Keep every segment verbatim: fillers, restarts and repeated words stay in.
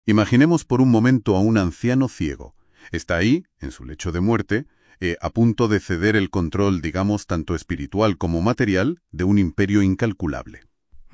Imaginemos por un momento a un anciano ciego. Está ahí, en su lecho de muerte, eh, a punto de ceder el control, digamos, tanto espiritual como material, de un imperio incalculable.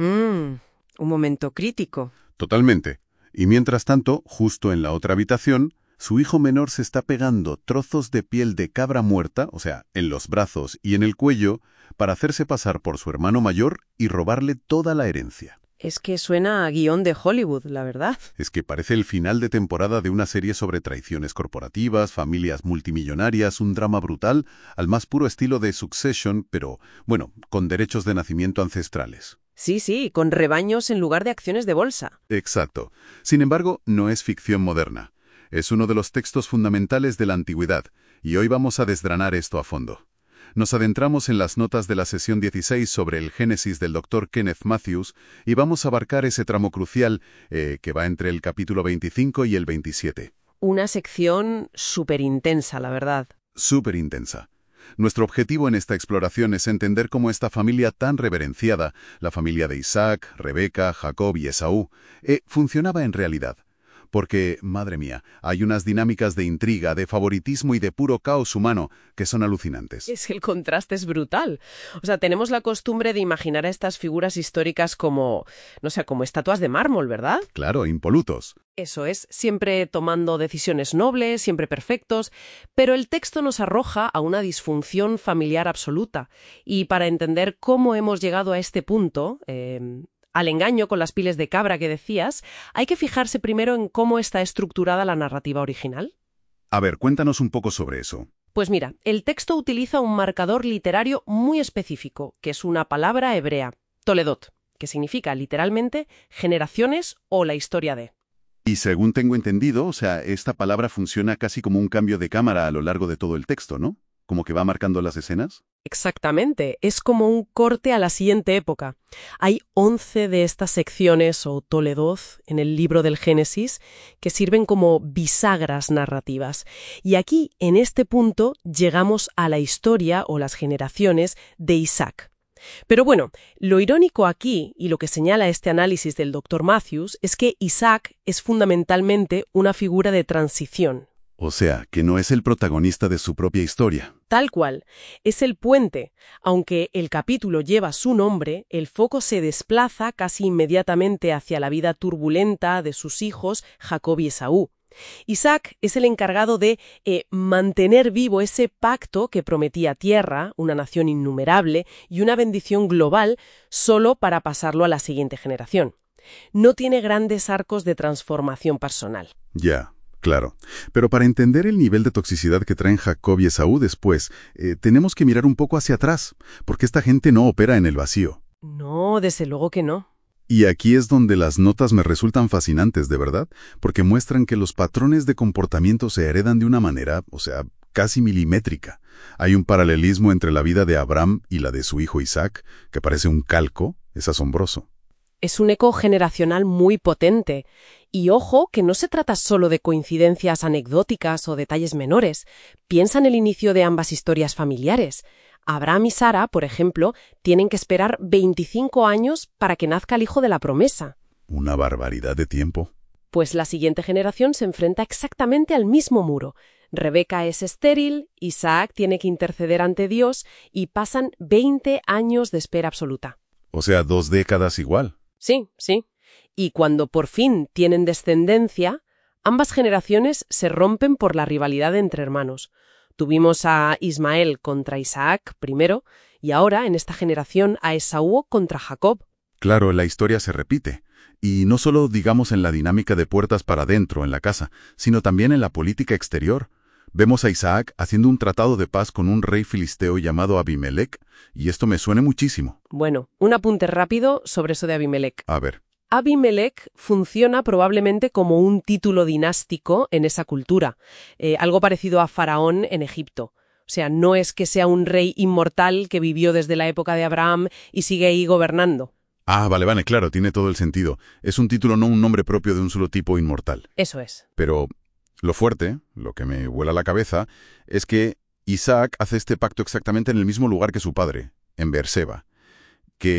Mm, un momento crítico. Totalmente. Y mientras tanto, justo en la otra habitación, su hijo menor se está pegando trozos de piel de cabra muerta, o sea, en los brazos y en el cuello, para hacerse pasar por su hermano mayor y robarle toda la herencia. Es que suena a guión de Hollywood, la verdad. Es que parece el final de temporada de una serie sobre traiciones corporativas, familias multimillonarias, un drama brutal, al más puro estilo de Succession, pero, bueno, con derechos de nacimiento ancestrales. Sí, sí, con rebaños en lugar de acciones de bolsa. Exacto. Sin embargo, no es ficción moderna. Es uno de los textos fundamentales de la antigüedad, y hoy vamos a desgranar esto a fondo. Nos adentramos en las notas de la sesión dieciséis sobre el Génesis del doctor Kenneth Matthews y vamos a abarcar ese tramo crucial eh, que va entre el capítulo veinticinco y el veintisiete. Una sección súper intensa, la verdad. Súper intensa. Nuestro objetivo en esta exploración es entender cómo esta familia tan reverenciada, la familia de Isaac, Rebeca, Jacob y Esaú, eh, funcionaba en realidad. Porque, madre mía, hay unas dinámicas de intriga, de favoritismo y de puro caos humano que son alucinantes. Es que el contraste es brutal. O sea, tenemos la costumbre de imaginar a estas figuras históricas como, no sé, como estatuas de mármol, ¿verdad? Claro, impolutos. Eso es, siempre tomando decisiones nobles, siempre perfectos, pero el texto nos arroja a una disfunción familiar absoluta. Y para entender cómo hemos llegado a este punto, eh, al engaño con las pieles de cabra que decías, hay que fijarse primero en cómo está estructurada la narrativa original. A ver, cuéntanos un poco sobre eso. Pues mira, el texto utiliza un marcador literario muy específico, que es una palabra hebrea, toledot, que significa literalmente generaciones o la historia de. Y según tengo entendido, o sea, esta palabra funciona casi como un cambio de cámara a lo largo de todo el texto, ¿no? Como que va marcando las escenas. Exactamente, es como un corte a la siguiente época. Hay once de estas secciones o toledoth en el libro del Génesis que sirven como bisagras narrativas. Y aquí, en este punto, llegamos a la historia o las generaciones de Isaac. Pero bueno, lo irónico aquí, y lo que señala este análisis del doctor Matthews, es que Isaac es fundamentalmente una figura de transición. O sea, que no es el protagonista de su propia historia. Tal cual, es el puente. Aunque el capítulo lleva su nombre, el foco se desplaza casi inmediatamente hacia la vida turbulenta de sus hijos, Jacob y Esaú. Isaac es el encargado de eh, mantener vivo ese pacto que prometía tierra, una nación innumerable y una bendición global solo para pasarlo a la siguiente generación. No tiene grandes arcos de transformación personal. Ya. Claro, pero para entender el nivel de toxicidad que traen Jacob y Esaú después, eh, tenemos que mirar un poco hacia atrás, porque esta gente no opera en el vacío. No, desde luego que no. Y aquí es donde las notas me resultan fascinantes, de verdad, porque muestran que los patrones de comportamiento se heredan de una manera, o sea, casi milimétrica. Hay un paralelismo entre la vida de Abraham y la de su hijo Isaac, que parece un calco, es asombroso. Es un eco generacional muy potente. Y ojo, que no se trata solo de coincidencias anecdóticas o detalles menores. Piensa en el inicio de ambas historias familiares. Abraham y Sara, por ejemplo, tienen que esperar veinticinco años para que nazca el hijo de la promesa. Una barbaridad de tiempo. Pues la siguiente generación se enfrenta exactamente al mismo muro. Rebeca es estéril, Isaac tiene que interceder ante Dios y pasan veinte años de espera absoluta. O sea, dos décadas igual. Sí, sí. Y cuando por fin tienen descendencia, ambas generaciones se rompen por la rivalidad entre hermanos. Tuvimos a Ismael contra Isaac primero, y ahora, en esta generación, a Esaú contra Jacob. Claro, la historia se repite. Y no solo, digamos, en la dinámica de puertas para adentro en la casa, sino también en la política exterior. Vemos a Isaac haciendo un tratado de paz con un rey filisteo llamado Abimelech, y esto me suena muchísimo. Bueno, un apunte rápido sobre eso de Abimelech. A ver. Abimelech funciona probablemente como un título dinástico en esa cultura, eh, algo parecido a Faraón en Egipto. O sea, no es que sea un rey inmortal que vivió desde la época de Abraham y sigue ahí gobernando. Ah, vale, vale, claro, tiene todo el sentido. Es un título, no un nombre propio de un solo tipo inmortal. Eso es. Pero lo fuerte, lo que me vuela la cabeza, es que Isaac hace este pacto exactamente en el mismo lugar que su padre, en Beerseba, que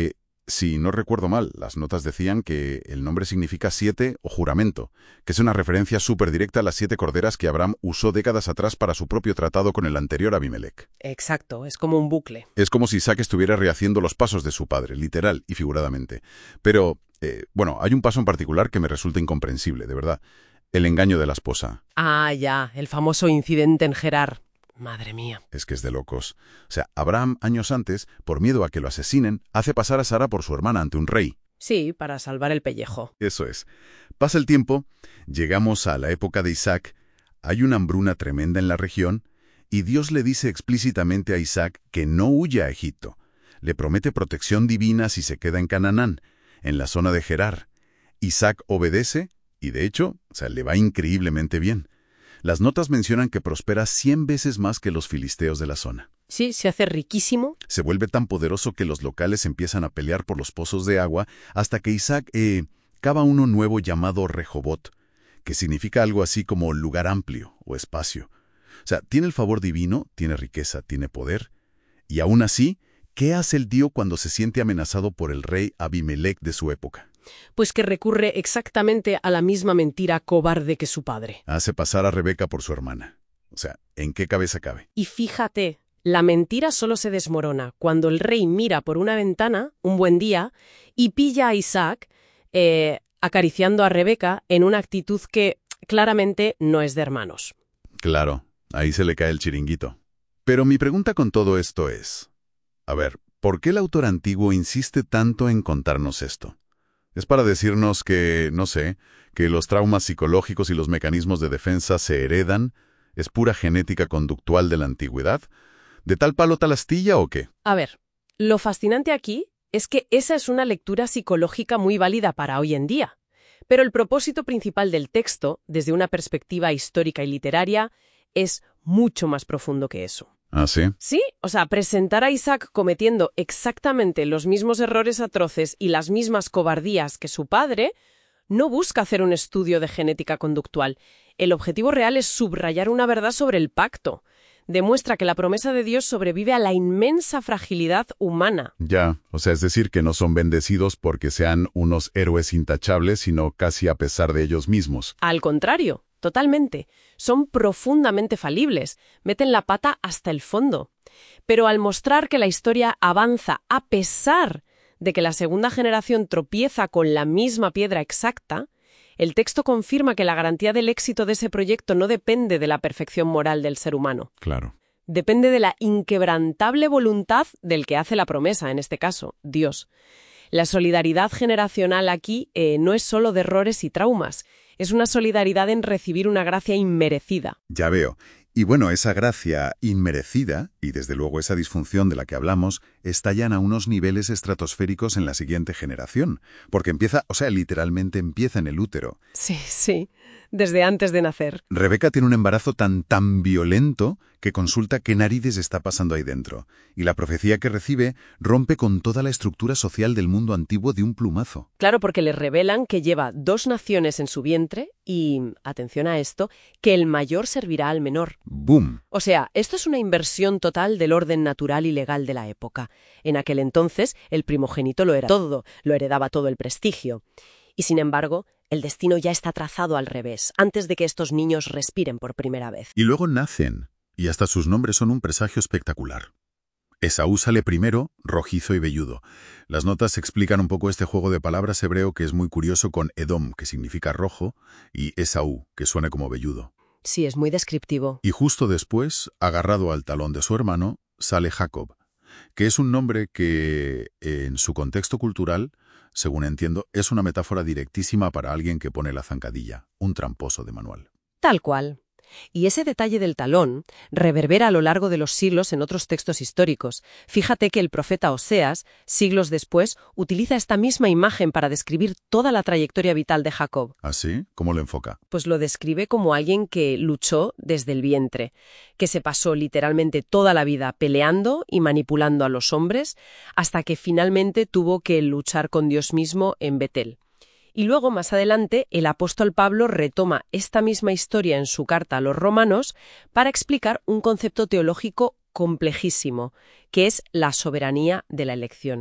si no recuerdo mal, las notas decían que el nombre significa siete o juramento, que es una referencia súper directa a las siete corderas que Abraham usó décadas atrás para su propio tratado con el anterior Abimelech. Exacto, es como un bucle. Es como si Isaac estuviera rehaciendo los pasos de su padre, literal y figuradamente. Pero, eh, bueno, hay un paso en particular que me resulta incomprensible, de verdad. El engaño de la esposa. Ah, ya, el famoso incidente en Gerar. Madre mía. Es que es de locos. O sea, Abraham, años antes, por miedo a que lo asesinen, hace pasar a Sara por su hermana ante un rey. Sí, para salvar el pellejo. Eso es. Pasa el tiempo, llegamos a la época de Isaac, hay una hambruna tremenda en la región, y Dios le dice explícitamente a Isaac que no huya a Egipto. Le promete protección divina si se queda en Canaán, en la zona de Gerar. Isaac obedece, y de hecho, o sea, le va increíblemente bien. Las notas mencionan que prospera cien veces más que los filisteos de la zona. Sí, se hace riquísimo. Se vuelve tan poderoso que los locales empiezan a pelear por los pozos de agua hasta que Isaac eh, cava uno nuevo llamado Rehobot, que significa algo así como lugar amplio o espacio. O sea, tiene el favor divino, tiene riqueza, tiene poder. Y aún así, ¿qué hace el tío cuando se siente amenazado por el rey Abimelech de su época? Pues que recurre exactamente a la misma mentira cobarde que su padre. Hace pasar a Rebeca por su hermana. O sea, ¿en qué cabeza cabe? Y fíjate, la mentira solo se desmorona cuando el rey mira por una ventana, un buen día, y pilla a Isaac eh, acariciando a Rebeca en una actitud que claramente no es de hermanos. Claro, ahí se le cae el chiringuito. Pero mi pregunta con todo esto es, a ver, ¿por qué el autor antiguo insiste tanto en contarnos esto? ¿Es para decirnos que, no sé, que los traumas psicológicos y los mecanismos de defensa se heredan? ¿Es pura genética conductual de la antigüedad? ¿De tal palo tal astilla o qué? A ver, lo fascinante aquí es que esa es una lectura psicológica muy válida para hoy en día. Pero el propósito principal del texto, desde una perspectiva histórica y literaria, es mucho más profundo que eso. ¿Ah, sí? Sí, o sea, presentar a Isaac cometiendo exactamente los mismos errores atroces y las mismas cobardías que su padre no busca hacer un estudio de genética conductual. El objetivo real es subrayar una verdad sobre el pacto. Demuestra que la promesa de Dios sobrevive a la inmensa fragilidad humana. Ya, o sea, es decir, que no son bendecidos porque sean unos héroes intachables, sino casi a pesar de ellos mismos. Al contrario. Totalmente. Son profundamente falibles, meten la pata hasta el fondo. Pero al mostrar que la historia avanza a pesar de que la segunda generación tropieza con la misma piedra exacta, el texto confirma que la garantía del éxito de ese proyecto no depende de la perfección moral del ser humano. Claro. Depende de la inquebrantable voluntad del que hace la promesa, en este caso, Dios. La solidaridad generacional aquí eh, no es solo de errores y traumas, es una solidaridad en recibir una gracia inmerecida. Ya veo. Y bueno, esa gracia inmerecida, y desde luego esa disfunción de la que hablamos, estallan a unos niveles estratosféricos en la siguiente generación, porque empieza, o sea, literalmente empieza en el útero. Sí, sí, desde antes de nacer. Rebeca tiene un embarazo tan, tan violento que consulta qué narices está pasando ahí dentro, y la profecía que recibe rompe con toda la estructura social del mundo antiguo de un plumazo. Claro, porque le revelan que lleva dos naciones en su vientre y, atención a esto, que el mayor servirá al menor. ¡Bum! O sea, esto es una inversión total del orden natural y legal de la época. En aquel entonces, el primogénito lo era todo, lo heredaba todo el prestigio. Y sin embargo, el destino ya está trazado al revés, antes de que estos niños respiren por primera vez. Y luego nacen, y hasta sus nombres son un presagio espectacular. Esaú sale primero, rojizo y velludo. Las notas explican un poco este juego de palabras hebreo que es muy curioso con Edom, que significa rojo, y Esaú, que suena como velludo. Sí, es muy descriptivo. Y justo después, agarrado al talón de su hermano, sale Jacob, que es un nombre que, en su contexto cultural, según entiendo, es una metáfora directísima para alguien que pone la zancadilla, un tramposo de manual. Tal cual. Y ese detalle del talón reverbera a lo largo de los siglos en otros textos históricos. Fíjate que el profeta Oseas, siglos después, utiliza esta misma imagen para describir toda la trayectoria vital de Jacob. ¿Ah, sí? ¿Cómo lo enfoca? Pues lo describe como alguien que luchó desde el vientre, que se pasó literalmente toda la vida peleando y manipulando a los hombres, hasta que finalmente tuvo que luchar con Dios mismo en Betel. Y luego, más adelante, el apóstol Pablo retoma esta misma historia en su carta a los romanos para explicar un concepto teológico complejísimo, que es la soberanía de la elección.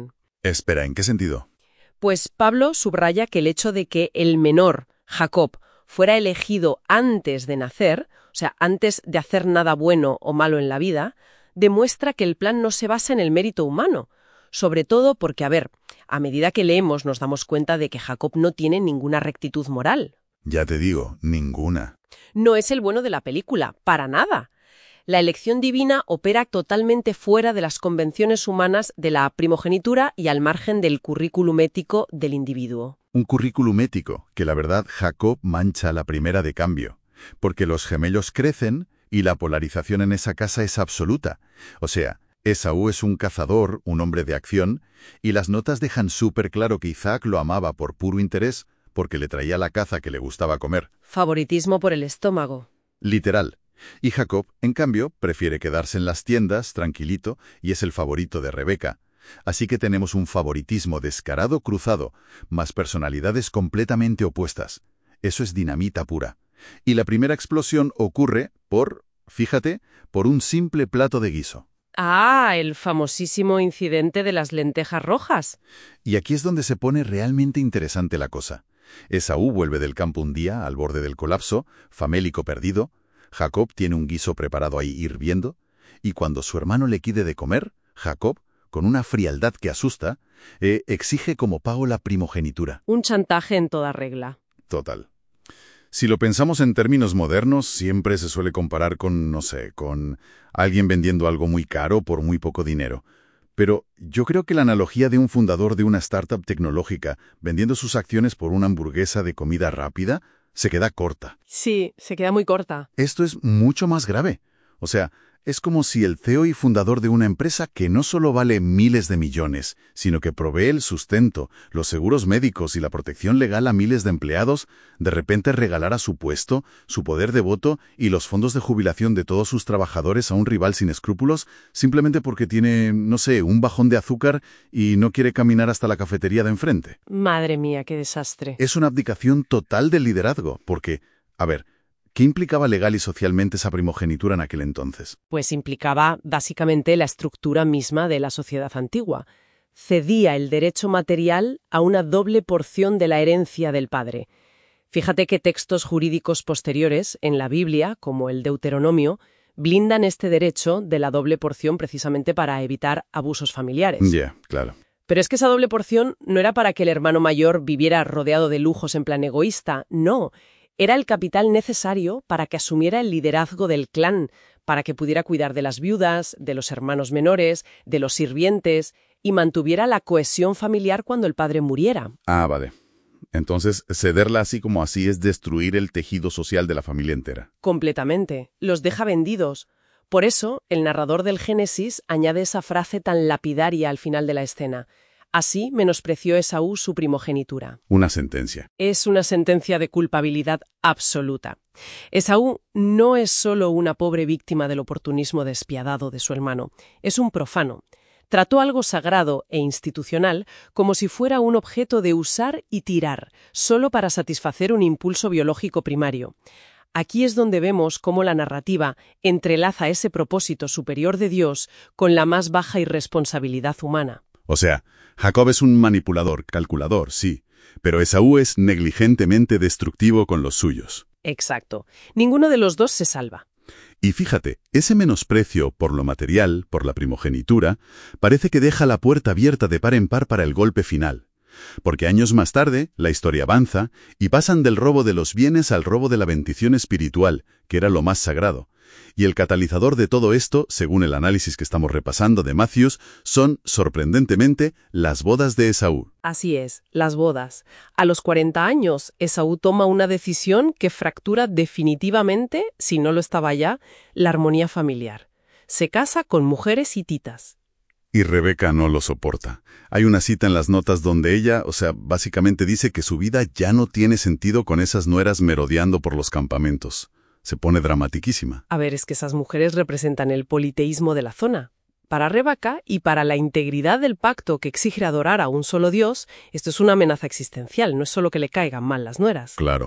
Espera, ¿en qué sentido? Pues Pablo subraya que el hecho de que el menor, Jacob, fuera elegido antes de nacer, o sea, antes de hacer nada bueno o malo en la vida, demuestra que el plan no se basa en el mérito humano. Sobre todo porque, a ver, a medida que leemos nos damos cuenta de que Jacob no tiene ninguna rectitud moral. Ya te digo, ninguna. No es el bueno de la película, para nada. La elección divina opera totalmente fuera de las convenciones humanas de la primogenitura y al margen del currículum ético del individuo. Un currículum ético que la verdad Jacob mancha a la primera de cambio, porque los gemelos crecen y la polarización en esa casa es absoluta. O sea, Esaú es un cazador, un hombre de acción, y las notas dejan súper claro que Isaac lo amaba por puro interés, porque le traía la caza que le gustaba comer. Favoritismo por el estómago. Literal. Y Jacob, en cambio, prefiere quedarse en las tiendas, tranquilito, y es el favorito de Rebeca. Así que tenemos un favoritismo descarado cruzado, más personalidades completamente opuestas. Eso es dinamita pura. Y la primera explosión ocurre por, fíjate, por un simple plato de guiso. Ah, el famosísimo incidente de las lentejas rojas. Y aquí es donde se pone realmente interesante la cosa. Esaú vuelve del campo un día, al borde del colapso, famélico perdido. Jacob tiene un guiso preparado ahí hirviendo, y cuando su hermano le pide de comer, Jacob, con una frialdad que asusta, eh, exige como pago la primogenitura. Un chantaje en toda regla. Total. Si lo pensamos en términos modernos, siempre se suele comparar con, no sé, con alguien vendiendo algo muy caro por muy poco dinero. Pero yo creo que la analogía de un fundador de una startup tecnológica vendiendo sus acciones por una hamburguesa de comida rápida se queda corta. Sí, se queda muy corta. Esto es mucho más grave. O sea, es como si el C E O y fundador de una empresa que no solo vale miles de millones, sino que provee el sustento, los seguros médicos y la protección legal a miles de empleados, de repente regalara su puesto, su poder de voto y los fondos de jubilación de todos sus trabajadores a un rival sin escrúpulos, simplemente porque tiene, no sé, un bajón de azúcar y no quiere caminar hasta la cafetería de enfrente. Madre mía, qué desastre. Es una abdicación total del liderazgo, porque, a ver, ¿qué implicaba legal y socialmente esa primogenitura en aquel entonces? Pues implicaba básicamente la estructura misma de la sociedad antigua. Cedía el derecho material a una doble porción de la herencia del padre. Fíjate que textos jurídicos posteriores en la Biblia, como el Deuteronomio, blindan este derecho de la doble porción precisamente para evitar abusos familiares. Ya, yeah, claro. Pero es que esa doble porción no era para que el hermano mayor viviera rodeado de lujos en plan egoísta, no. Era el capital necesario para que asumiera el liderazgo del clan, para que pudiera cuidar de las viudas, de los hermanos menores, de los sirvientes, y mantuviera la cohesión familiar cuando el padre muriera. Ah, vale. Entonces, cederla así como así es destruir el tejido social de la familia entera. Completamente. Los deja vendidos. Por eso, el narrador del Génesis añade esa frase tan lapidaria al final de la escena. Así menospreció Esaú su primogenitura. Una sentencia. Es una sentencia de culpabilidad absoluta. Esaú no es solo una pobre víctima del oportunismo despiadado de su hermano, es un profano. Trató algo sagrado e institucional como si fuera un objeto de usar y tirar, solo para satisfacer un impulso biológico primario. Aquí es donde vemos cómo la narrativa entrelaza ese propósito superior de Dios con la más baja irresponsabilidad humana. O sea, Jacob es un manipulador, calculador, sí, pero Esaú es negligentemente destructivo con los suyos. Exacto. Ninguno de los dos se salva. Y fíjate, ese menosprecio por lo material, por la primogenitura, parece que deja la puerta abierta de par en par para el golpe final. Porque años más tarde, la historia avanza y pasan del robo de los bienes al robo de la bendición espiritual, que era lo más sagrado. Y el catalizador de todo esto, según el análisis que estamos repasando de Matthews, son, sorprendentemente, las bodas de Esaú. Así es, las bodas. A los cuarenta años, Esaú toma una decisión que fractura definitivamente, si no lo estaba ya, la armonía familiar. Se casa con mujeres hititas. Y Rebeca no lo soporta. Hay una cita en las notas donde ella, o sea, básicamente dice que su vida ya no tiene sentido con esas nueras merodeando por los campamentos. Se pone dramatiquísima. A ver, es que esas mujeres representan el politeísmo de la zona. Para Rebeca y para la integridad del pacto que exige adorar a un solo Dios, esto es una amenaza existencial, no es solo que le caigan mal las nueras. Claro.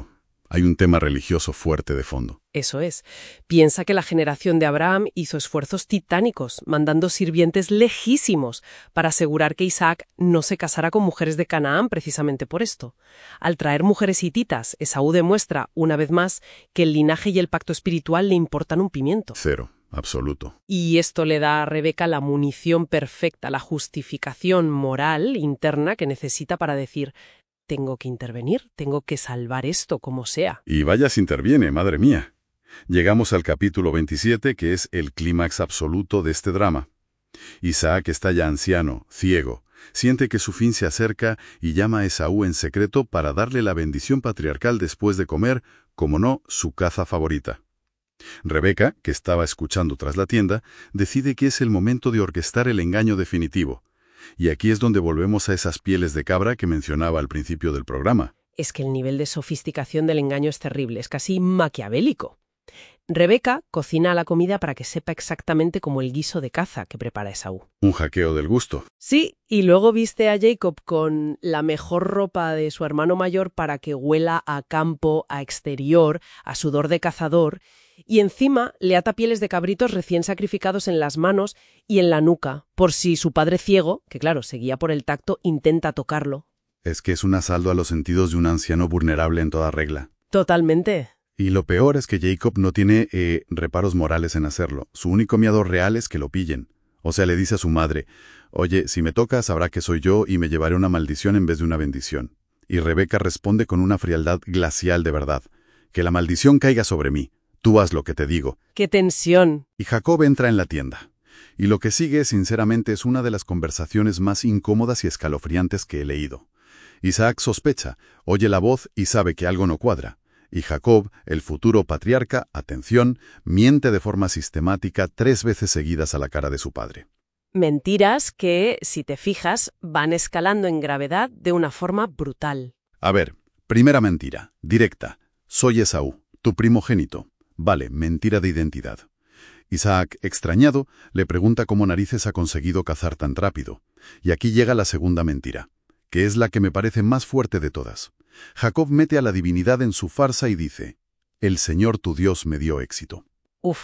Hay un tema religioso fuerte de fondo. Eso es. Piensa que la generación de Abraham hizo esfuerzos titánicos, mandando sirvientes lejísimos para asegurar que Isaac no se casara con mujeres de Canaán precisamente por esto. Al traer mujeres hititas, Esaú demuestra, una vez más, que el linaje y el pacto espiritual le importan un pimiento. Cero, absoluto. Y esto le da a Rebeca la munición perfecta, la justificación moral interna que necesita para decir: tengo que intervenir, tengo que salvar esto como sea. Y vaya si interviene, madre mía. Llegamos al capítulo veintisiete, que es el clímax absoluto de este drama. Isaac está ya anciano, ciego, siente que su fin se acerca y llama a Esaú en secreto para darle la bendición patriarcal después de comer, como no, su caza favorita. Rebeca, que estaba escuchando tras la tienda, decide que es el momento de orquestar el engaño definitivo. Y aquí es donde volvemos a esas pieles de cabra que mencionaba al principio del programa. Es que el nivel de sofisticación del engaño es terrible, es casi maquiavélico. Rebeca cocina la comida para que sepa exactamente como el guiso de caza que prepara Esaú. Un hackeo del gusto. Sí, y luego viste a Jacob con la mejor ropa de su hermano mayor para que huela a campo, a exterior, a sudor de cazador, y encima le ata pieles de cabritos recién sacrificados en las manos y en la nuca, por si su padre ciego, que claro, seguía por el tacto, intenta tocarlo. Es que es un asalto a los sentidos de un anciano vulnerable en toda regla. Totalmente. Y lo peor es que Jacob no tiene eh, reparos morales en hacerlo. Su único miedo real es que lo pillen. O sea, le dice a su madre: oye, si me tocas sabrá que soy yo y me llevaré una maldición en vez de una bendición. Y Rebeca responde con una frialdad glacial de verdad: que la maldición caiga sobre mí. Tú haz lo que te digo. ¡Qué tensión! Y Jacob entra en la tienda. Y lo que sigue, sinceramente, es una de las conversaciones más incómodas y escalofriantes que he leído. Isaac sospecha, oye la voz y sabe que algo no cuadra. Y Jacob, el futuro patriarca, atención, miente de forma sistemática tres veces seguidas a la cara de su padre. Mentiras que, si te fijas, van escalando en gravedad de una forma brutal. A ver, primera mentira, directa. Soy Esaú, tu primogénito. Vale, mentira de identidad. Isaac, extrañado, le pregunta cómo narices ha conseguido cazar tan rápido. Y aquí llega la segunda mentira, que es la que me parece más fuerte de todas. Jacob mete a la divinidad en su farsa y dice: el Señor tu Dios me dio éxito. Uf.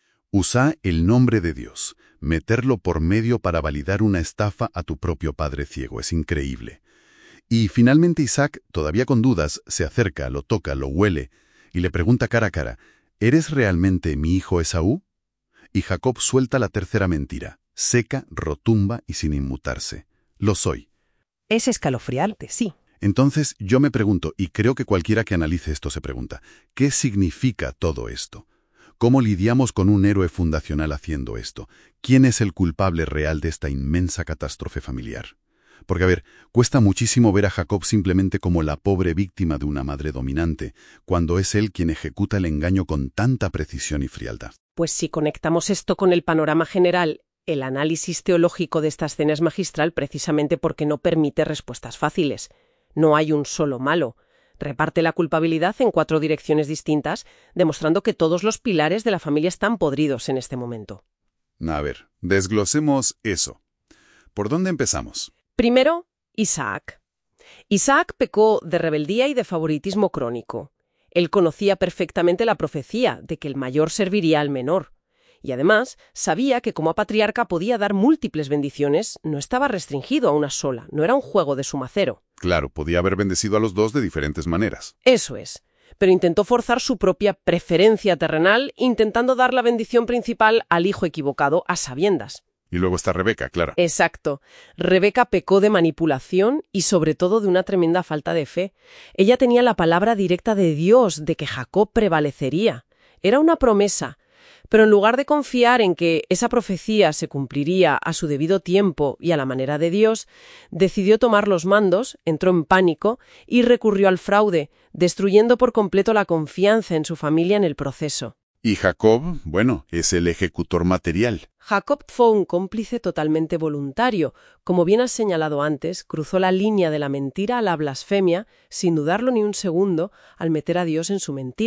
Usa el nombre de Dios, meterlo por medio para validar una estafa a tu propio padre ciego. Es increíble. Y finalmente Isaac, todavía con dudas, se acerca, lo toca, lo huele y le pregunta cara a cara: ¿eres realmente mi hijo Esaú? Y Jacob suelta la tercera mentira, seca, rotunda y sin inmutarse: lo soy. Es escalofriante, sí. Entonces yo me pregunto, y creo que cualquiera que analice esto se pregunta, ¿qué significa todo esto? ¿Cómo lidiamos con un héroe fundacional haciendo esto? ¿Quién es el culpable real de esta inmensa catástrofe familiar? Porque, a ver, cuesta muchísimo ver a Jacob simplemente como la pobre víctima de una madre dominante, cuando es él quien ejecuta el engaño con tanta precisión y frialdad. Pues si conectamos esto con el panorama general, el análisis teológico de esta escena es magistral precisamente porque no permite respuestas fáciles. No hay un solo malo. Reparte la culpabilidad en cuatro direcciones distintas, demostrando que todos los pilares de la familia están podridos en este momento. A ver, desglosemos eso. ¿Por dónde empezamos? Primero, Isaac. Isaac pecó de rebeldía y de favoritismo crónico. Él conocía perfectamente la profecía de que el mayor serviría al menor. Y además, sabía que como patriarca podía dar múltiples bendiciones, no estaba restringido a una sola, no era un juego de suma cero. Claro, podía haber bendecido a los dos de diferentes maneras. Eso es. Pero intentó forzar su propia preferencia terrenal, intentando dar la bendición principal al hijo equivocado a sabiendas. Y luego está Rebeca, claro. Exacto. Rebeca pecó de manipulación y sobre todo de una tremenda falta de fe. Ella tenía la palabra directa de Dios de que Jacob prevalecería. Era una promesa. Pero en lugar de confiar en que esa profecía se cumpliría a su debido tiempo y a la manera de Dios, decidió tomar los mandos, entró en pánico y recurrió al fraude, destruyendo por completo la confianza en su familia en el proceso. Y Jacob, bueno, es el ejecutor material. Jacob fue un cómplice totalmente voluntario. Como bien has señalado antes, cruzó la línea de la mentira a la blasfemia, sin dudarlo ni un segundo, al meter a Dios en su mentira.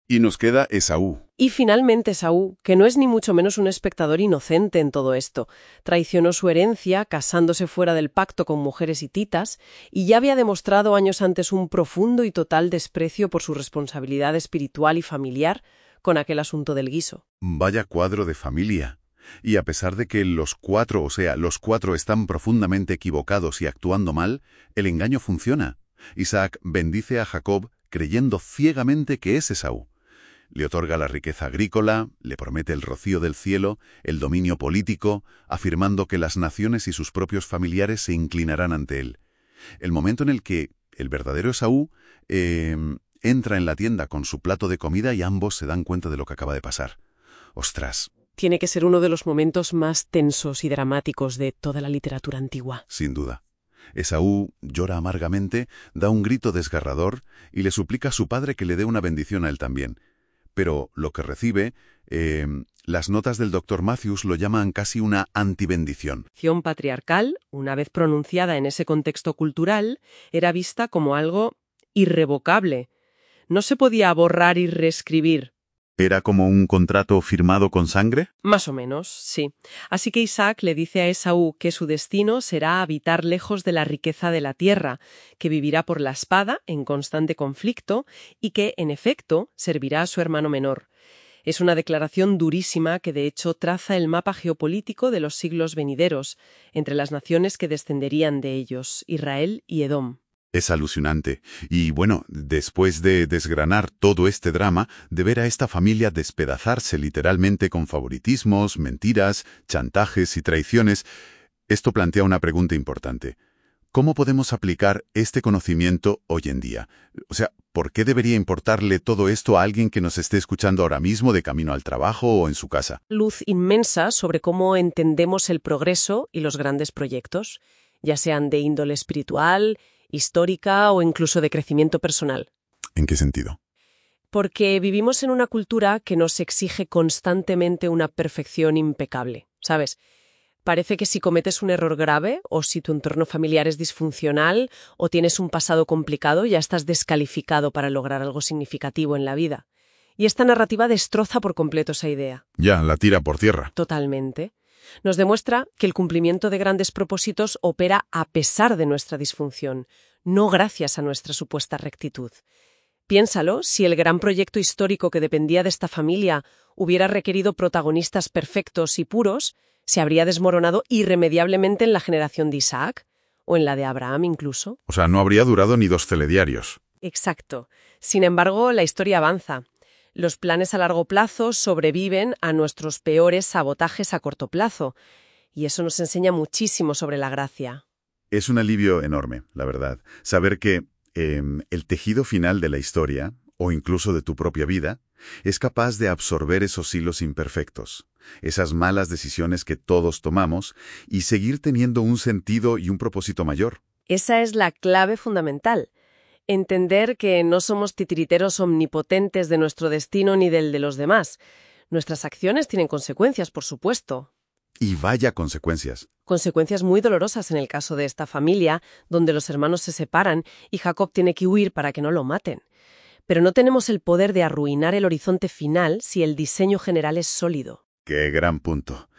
Y nos queda Esaú. Y finalmente Esaú, que no es ni mucho menos un espectador inocente en todo esto. Traicionó su herencia, casándose fuera del pacto con mujeres hititas, y ya había demostrado años antes un profundo y total desprecio por su responsabilidad espiritual y familiar con aquel asunto del guiso. Vaya cuadro de familia. Y a pesar de que los cuatro, o sea, los cuatro están profundamente equivocados y actuando mal, el engaño funciona. Isaac bendice a Jacob creyendo ciegamente que es Esaú. Le otorga la riqueza agrícola, le promete el rocío del cielo, el dominio político, afirmando que las naciones y sus propios familiares se inclinarán ante él. El momento en el que el verdadero Esaú eh, entra en la tienda con su plato de comida y ambos se dan cuenta de lo que acaba de pasar. ¡Ostras! Tiene que ser uno de los momentos más tensos y dramáticos de toda la literatura antigua. Sin duda. Esaú llora amargamente, da un grito desgarrador y le suplica a su padre que le dé una bendición a él también. Pero lo que recibe, eh, las notas del doctor Matthews lo llaman casi una antibendición. La bendición patriarcal, una vez pronunciada en ese contexto cultural, era vista como algo irrevocable. No se podía borrar y reescribir. ¿Era como un contrato firmado con sangre? Más o menos, sí. Así que Isaac le dice a Esaú que su destino será habitar lejos de la riqueza de la tierra, que vivirá por la espada en constante conflicto y que, en efecto, servirá a su hermano menor. Es una declaración durísima que de hecho traza el mapa geopolítico de los siglos venideros, entre las naciones que descenderían de ellos, Israel y Edom. Es alucinante. Y bueno, después de desgranar todo este drama, de ver a esta familia despedazarse literalmente con favoritismos, mentiras, chantajes y traiciones, esto plantea una pregunta importante. ¿Cómo podemos aplicar este conocimiento hoy en día? O sea, ¿por qué debería importarle todo esto a alguien que nos esté escuchando ahora mismo de camino al trabajo o en su casa? Luz inmensa sobre cómo entendemos el progreso y los grandes proyectos, ya sean de índole espiritual, histórica o incluso de crecimiento personal. ¿En qué sentido? Porque vivimos en una cultura que nos exige constantemente una perfección impecable, ¿sabes? Parece que si cometes un error grave o si tu entorno familiar es disfuncional o tienes un pasado complicado, ya estás descalificado para lograr algo significativo en la vida. Y esta narrativa destroza por completo esa idea. Ya, la tira por tierra. Totalmente. Nos demuestra que el cumplimiento de grandes propósitos opera a pesar de nuestra disfunción, no gracias a nuestra supuesta rectitud. Piénsalo, si el gran proyecto histórico que dependía de esta familia hubiera requerido protagonistas perfectos y puros, se habría desmoronado irremediablemente en la generación de Isaac, o en la de Abraham incluso. O sea, no habría durado ni dos telediarios. Exacto. Sin embargo, la historia avanza. Los planes a largo plazo sobreviven a nuestros peores sabotajes a corto plazo, y eso nos enseña muchísimo sobre la gracia. Es un alivio enorme, la verdad, saber que eh, el tejido final de la historia, o incluso de tu propia vida, es capaz de absorber esos hilos imperfectos, esas malas decisiones que todos tomamos, y seguir teniendo un sentido y un propósito mayor. Esa es la clave fundamental. Entender que no somos titiriteros omnipotentes de nuestro destino ni del de los demás. Nuestras acciones tienen consecuencias, por supuesto. Y vaya consecuencias. Consecuencias muy dolorosas en el caso de esta familia, donde los hermanos se separan y Jacob tiene que huir para que no lo maten. Pero no tenemos el poder de arruinar el horizonte final si el diseño general es sólido. ¡Qué gran punto!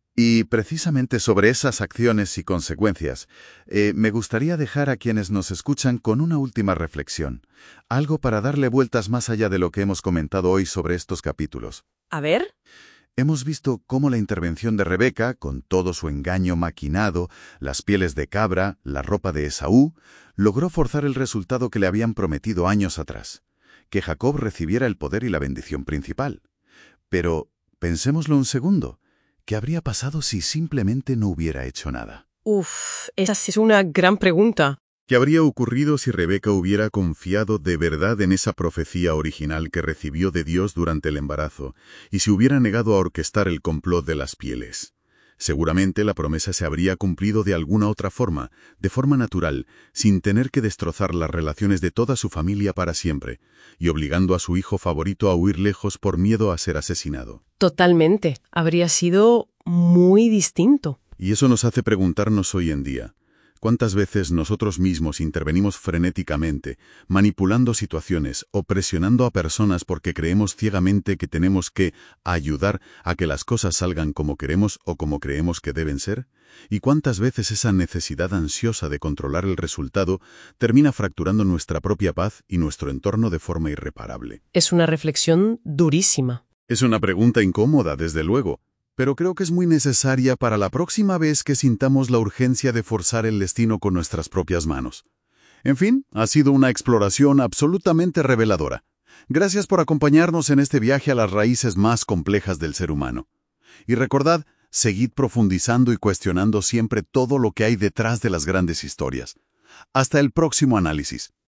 Y precisamente sobre esas acciones y consecuencias, eh, me gustaría dejar a quienes nos escuchan con una última reflexión, algo para darle vueltas más allá de lo que hemos comentado hoy sobre estos capítulos. A ver. Hemos visto cómo la intervención de Rebeca, con todo su engaño maquinado, las pieles de cabra, la ropa de Esaú, logró forzar el resultado que le habían prometido años atrás, que Jacob recibiera el poder y la bendición principal. Pero pensémoslo un segundo. ¿Qué habría pasado si simplemente no hubiera hecho nada? Uf, esa es una gran pregunta. ¿Qué habría ocurrido si Rebeca hubiera confiado de verdad en esa profecía original que recibió de Dios durante el embarazo y si hubiera negado a orquestar el complot de las pieles? Seguramente la promesa se habría cumplido de alguna otra forma, de forma natural, sin tener que destrozar las relaciones de toda su familia para siempre, y obligando a su hijo favorito a huir lejos por miedo a ser asesinado. Totalmente. Habría sido muy distinto. Y eso nos hace preguntarnos hoy en día, ¿Cuántas veces nosotros mismos intervenimos frenéticamente, manipulando situaciones o presionando a personas porque creemos ciegamente que tenemos que ayudar a que las cosas salgan como queremos o como creemos que deben ser? ¿Y cuántas veces esa necesidad ansiosa de controlar el resultado termina fracturando nuestra propia paz y nuestro entorno de forma irreparable? Es una reflexión durísima. Es una pregunta incómoda, desde luego, pero creo que es muy necesaria para la próxima vez que sintamos la urgencia de forzar el destino con nuestras propias manos. En fin, ha sido una exploración absolutamente reveladora. Gracias por acompañarnos en este viaje a las raíces más complejas del ser humano. Y recordad, seguid profundizando y cuestionando siempre todo lo que hay detrás de las grandes historias. Hasta el próximo análisis.